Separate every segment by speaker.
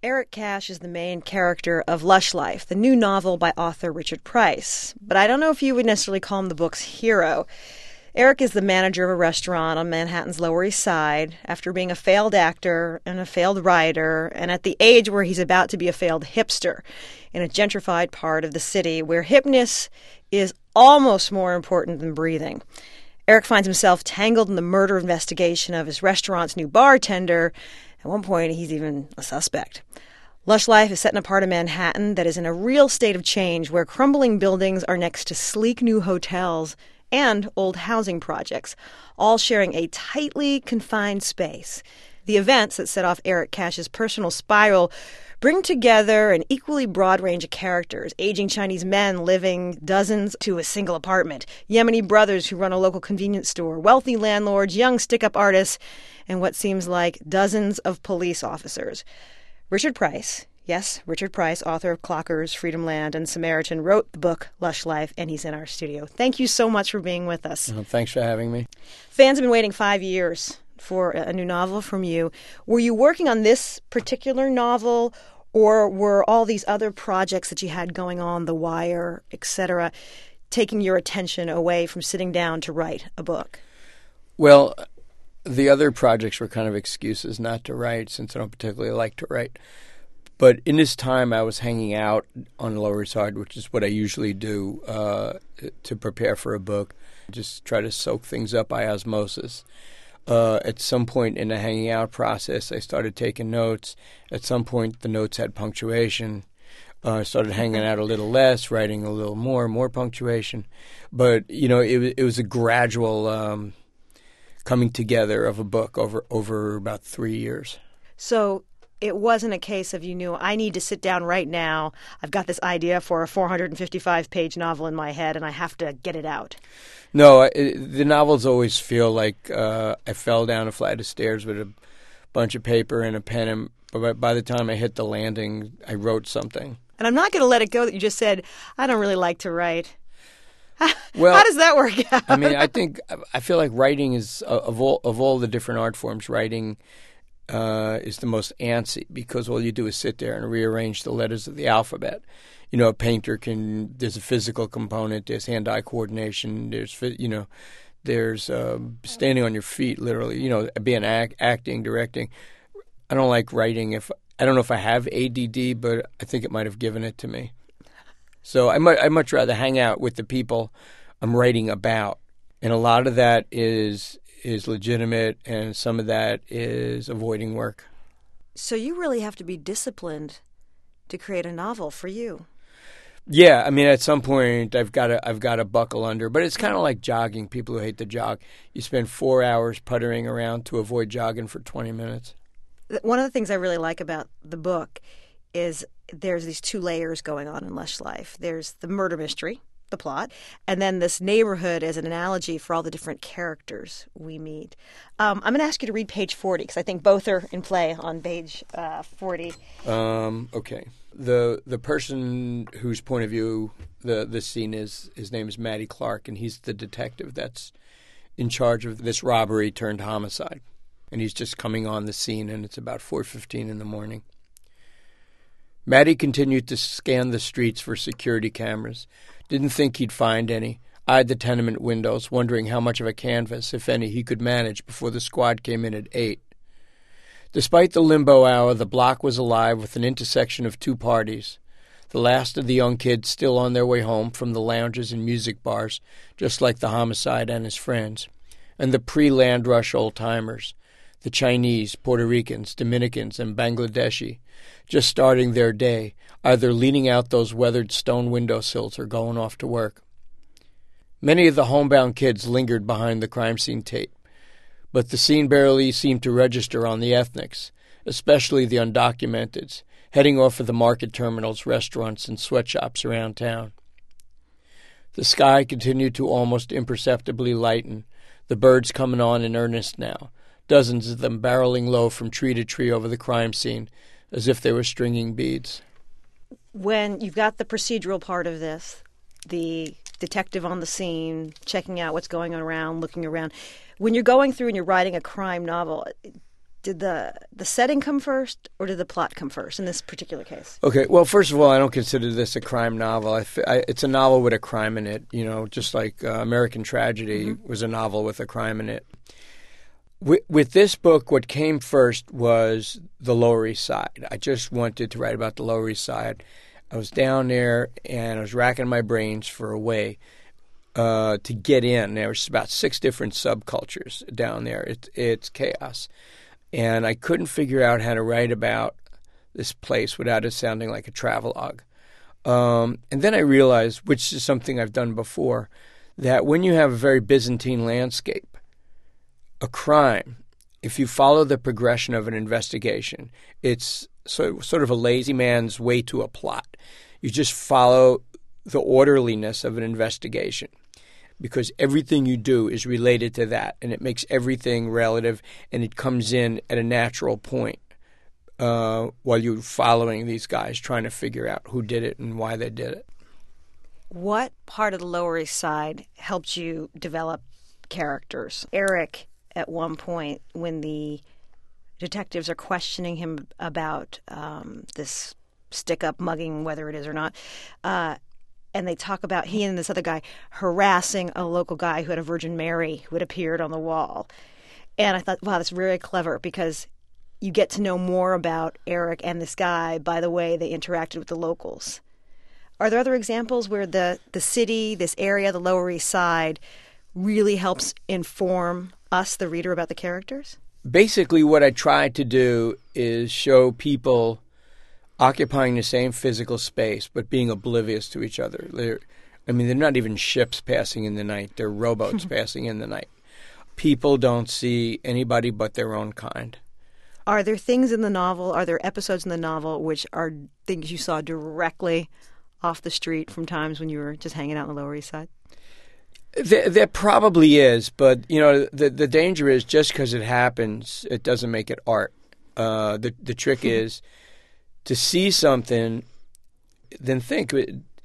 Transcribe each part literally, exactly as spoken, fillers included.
Speaker 1: Eric Cash is the main character of Lush Life, the new novel by author Richard Price. But I don't know if you would necessarily call him the book's hero. Eric is the manager of a restaurant on Manhattan's Lower East Side after being a failed actor and a failed writer, and at the age where he's about to be a failed hipster in a gentrified part of the city where hipness is almost more important than breathing. Eric finds himself tangled in the murder investigation of his restaurant's new bartender. At one point, he's even a suspect. Lush Life is set in a part of Manhattan that is in a real state of change, where crumbling buildings are next to sleek new hotels and old housing projects, all sharing a tightly confined space. The events that set off Eric Cash's personal spiral bring together an equally broad range of characters: aging Chinese men living dozens to a single apartment, Yemeni brothers who run a local convenience store, wealthy landlords, young stick-up artists, and what seems like dozens of police officers. Richard Price, yes, Richard Price, author of Clockers, Freedom Land, and Samaritan, wrote the book Lush Life, and he's in our studio. Thank you so much for being with us.
Speaker 2: Uh, thanks for having me.
Speaker 1: Fans have been waiting five years for a new novel from you. Were you working on this particular novel, or were all these other projects that you had going on, The Wire, et cetera, taking your attention away from sitting down to write a book?
Speaker 2: Well, the other projects were kind of excuses not to write, since I don't particularly like to write. But in this time, I was hanging out on the Lower East Side, which is what I usually do uh, to prepare for a book, just try to soak things up by osmosis. Uh, at some point in the hanging out process, I started taking notes. At some point, the notes had punctuation. I uh, started hanging out a little less, writing a little more, more punctuation. But, you know, it, it was a gradual um, coming together of a book over, over about three years.
Speaker 1: So it wasn't a case of you knew, I need to sit down right now. I've got this idea for a four hundred fifty-five page novel in my head, and I have to get it out.
Speaker 2: No, I, the novels always feel like uh, I fell down a flight of stairs with a bunch of paper and a pen, and by, by the time I hit the landing, I wrote something.
Speaker 1: And I'm not going to let it go that you just said, I don't really like to write.
Speaker 2: Well,
Speaker 1: how does that work out?
Speaker 2: I mean, I think, I feel like writing is, uh, of all of all the different art forms, writing uh, is the most antsy, because all you do is sit there and rearrange the letters of the alphabet. You know, a painter can, there's a physical component, there's hand-eye coordination, there's, you know, there's um, standing on your feet, literally, you know, being act, acting, directing. I don't like writing. If I don't know if I have A D D, but I think it might have given it to me. So I might, I'd much rather hang out with the people I'm writing about. And a lot of that is is legitimate, and some of that is avoiding work.
Speaker 1: So you really have to be disciplined to create a novel for you.
Speaker 2: Yeah, I mean, at some point, I've got to I've got to buckle under. But it's kind of like jogging. People who hate to jog, you spend four hours puttering around to avoid jogging for twenty minutes.
Speaker 1: One of the things I really like about the book is there's these two layers going on in Lush Life. There's the murder mystery, the plot, and then this neighborhood as an analogy for all the different characters we meet. Um, I'm going to ask you to read page forty, because I think both are in play on page uh, forty.
Speaker 2: Um, okay. The the person whose point of view the this scene is, his name is Matty Clark, and he's the detective that's in charge of this robbery turned homicide. And he's just coming on the scene, and it's about four fifteen in the morning. Matty continued to scan the streets for security cameras. Didn't think he'd find any. Eyed the tenement windows, wondering how much of a canvas, if any, he could manage before the squad came in at eight. Despite the limbo hour, the block was alive with an intersection of two parties. The last of the young kids still on their way home from the lounges and music bars, just like the homicide and his friends. And the pre-land rush old-timers, the Chinese, Puerto Ricans, Dominicans, and Bangladeshi, just starting their day, either leaning out those weathered stone windowsills or going off to work. Many of the homebound kids lingered behind the crime scene tape, but the scene barely seemed to register on the ethnics, especially the undocumenteds, heading off for the market terminals, restaurants, and sweatshops around town. The sky continued to almost imperceptibly lighten, the birds coming on in earnest now, dozens of them barreling low from tree to tree over the crime scene, as if they were stringing beads.
Speaker 1: When you've got the procedural part of this, the detective on the scene, checking out what's going on around, looking around, when you're going through and you're writing a crime novel, Did the the setting come first, or did the plot come first in this particular case?
Speaker 2: Okay, well, first of all, I don't consider this a crime novel. I, I, it's a novel with a crime in it, you know, just like uh, American Tragedy mm-hmm. was a novel with a crime in it. With, with this book, what came first was the Lower East Side. I just wanted to write about the Lower East Side. I was down there, and I was racking my brains for a way uh, to get in. There was about six different subcultures down there. It, it's chaos. And I couldn't figure out how to write about this place without it sounding like a travelogue. Um, and then I realized, which is something I've done before, that when you have a very Byzantine landscape, a crime, if you follow the progression of an investigation, it's so, sort of a lazy man's way to a plot. You just follow the orderliness of an investigation, because everything you do is related to that, and it makes everything relative, and it comes in at a natural point uh, while you're following these guys, trying to figure out who did it and why they did it.
Speaker 1: What part of the Lower East Side helped you develop characters? Eric, at one point, when the detectives are questioning him about um, this stick-up mugging, whether it is or not, uh, and they talk about he and this other guy harassing a local guy who had a Virgin Mary who had appeared on the wall. And I thought, wow, that's very clever, because you get to know more about Eric and this guy by the way they interacted with the locals. Are there other examples where the, the city, this area, the Lower East Side, really helps inform us, the reader, about the characters?
Speaker 2: Basically, what I tried to do is show people occupying the same physical space, but being oblivious to each other. They're, I mean, they're not even ships passing in the night. They're rowboats passing in the night. People don't see anybody but their own kind.
Speaker 1: Are there things in the novel, are there episodes in the novel which are things you saw directly off the street from times when you were just hanging out on the Lower East Side?
Speaker 2: There, there probably is, but, you know, the, the danger is just because it happens, it doesn't make it art. Uh, the, the trick is to see something, then think,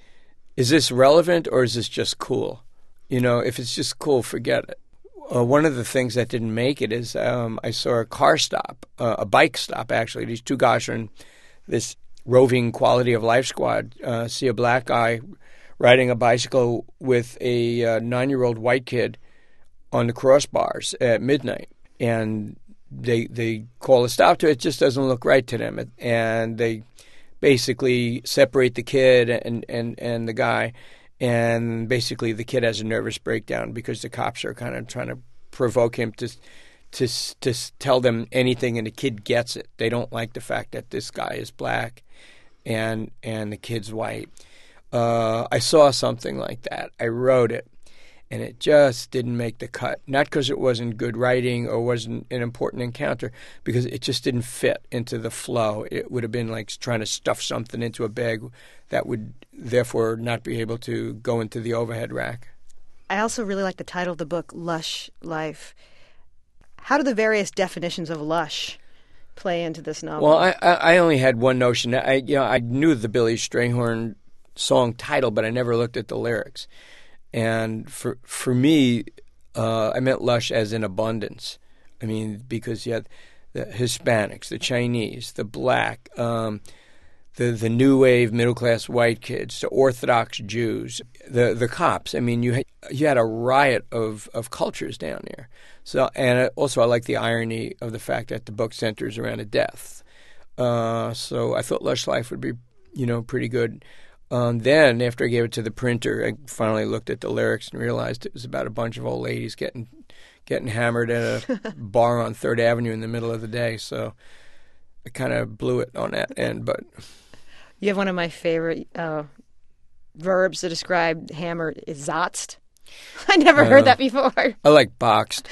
Speaker 2: is this relevant or is this just cool? You know, if it's just cool, forget it. Uh, one of the things that didn't make it is um, I saw a car stop, uh, a bike stop, actually. These two guys are in this roving quality of life squad, uh, see a black guy riding a bicycle with a uh, nine-year-old white kid on the crossbars at midnight. And They they call a stop to it. It just doesn't look right to them. And they basically separate the kid and, and, and the guy. And basically the kid has a nervous breakdown because the cops are kind of trying to provoke him to, to, to tell them anything, and the kid gets it. They don't like the fact that this guy is black and, and the kid's white. Uh, I saw something like that. I wrote it. And it just didn't make the cut. Not because it wasn't good writing or wasn't an important encounter, because it just didn't fit into the flow. It would have been like trying to stuff something into a bag that would therefore not be able to go into the overhead rack.
Speaker 1: I also really like the title of the book, Lush Life. How do the various definitions of lush play into this novel?
Speaker 2: Well, I, I only had one notion. I you know I knew the Billy Strayhorn song title, but I never looked at the lyrics. And for for me, uh, I meant lush as in abundance. I mean, because you had the Hispanics, the Chinese, the black, um, the the new wave middle class white kids, the Orthodox Jews, the the cops. I mean, you had, you had a riot of, of cultures down there. So, and also I like the irony of the fact that the book centers around a death. Uh, so I thought Lush Life would be, you know, pretty good. Um, then, after I gave it to the printer, I finally looked at the lyrics and realized it was about a bunch of old ladies getting getting hammered at a bar on Third Avenue in the middle of the day. So I kind of blew it on that end. But
Speaker 1: you have one of my favorite uh, verbs to describe hammer is zotzt. I never heard uh, that before.
Speaker 2: I like boxed.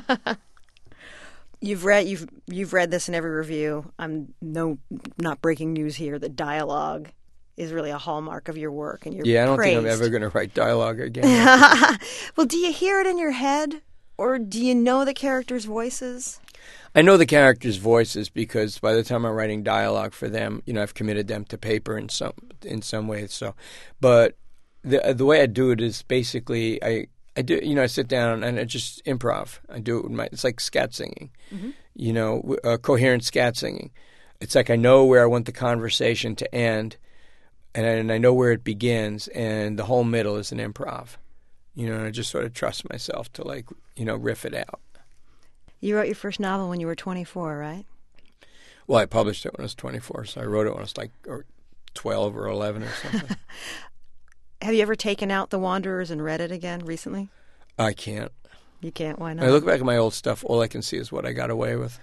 Speaker 1: You've read you've you've read this in every review. I'm no not breaking news here. The dialogue is really a hallmark of your work, and you're
Speaker 2: yeah. I don't
Speaker 1: praised.
Speaker 2: think I'm ever going to write dialogue again.
Speaker 1: Well, do you hear it in your head, or do you know the characters' voices?
Speaker 2: I know the characters' voices because by the time I'm writing dialogue for them, you know, I've committed them to paper in some in some ways. So, but the the way I do it is basically I. I do, you know, I sit down and I just improv. I do it with my, it's like scat singing. Mm-hmm. you know, uh, coherent scat singing. It's like I know where I want the conversation to end, and I, and I know where it begins, and the whole middle is an improv. You know, and I just sort of trust myself to, like, you know, riff it out.
Speaker 1: You wrote your first novel when you were twenty-four, right?
Speaker 2: Well, I published it when I was twenty-four, so I wrote it when I was like or twelve or eleven or something.
Speaker 1: Have you ever taken out The Wanderers and read it again recently?
Speaker 2: I can't.
Speaker 1: You can't? Why not?
Speaker 2: When I look back at my old stuff, all I can see is what I got away with.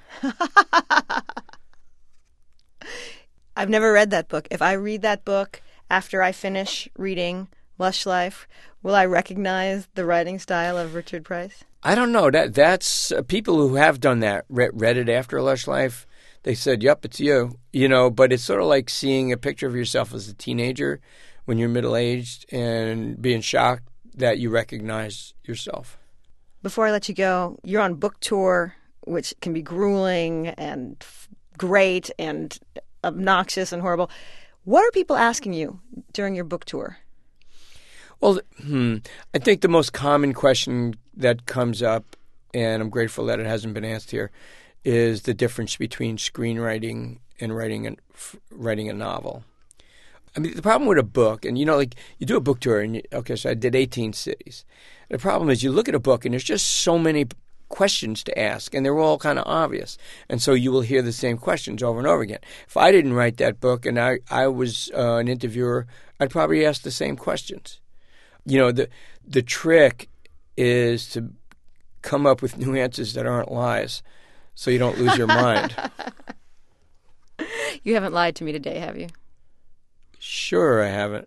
Speaker 1: I've never read that book. If I read that book after I finish reading Lush Life, will I recognize the writing style of Richard Price?
Speaker 2: I don't know. That That's uh, people who have done that, read, read it after Lush Life, they said, yep, it's you. You know, but it's sort of like seeing a picture of yourself as a teenager when you're middle-aged and being shocked that you recognize yourself.
Speaker 1: Before I let you go, you're on book tour, which can be grueling and f- great and obnoxious and horrible. What are people asking you during your book tour?
Speaker 2: Well, hmm, I think the most common question that comes up, and I'm grateful that it hasn't been asked here, is the difference between screenwriting and writing a, writing a novel. I mean, the problem with a book, and you know, like you do a book tour, and you, okay, so I did eighteen cities. The problem is you look at a book, and there's just so many questions to ask, and they're all kind of obvious. And so you will hear the same questions over and over again. If I didn't write that book and I, I was uh, an interviewer, I'd probably ask the same questions. You know, the the trick is to come up with new answers that aren't lies so you don't lose your mind.
Speaker 1: You haven't lied to me today, have you?
Speaker 2: Sure, I haven't.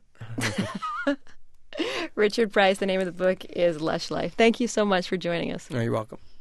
Speaker 1: Richard Price, the name of the book is Lush Life. Thank you so much for joining us.
Speaker 2: Oh, you're welcome.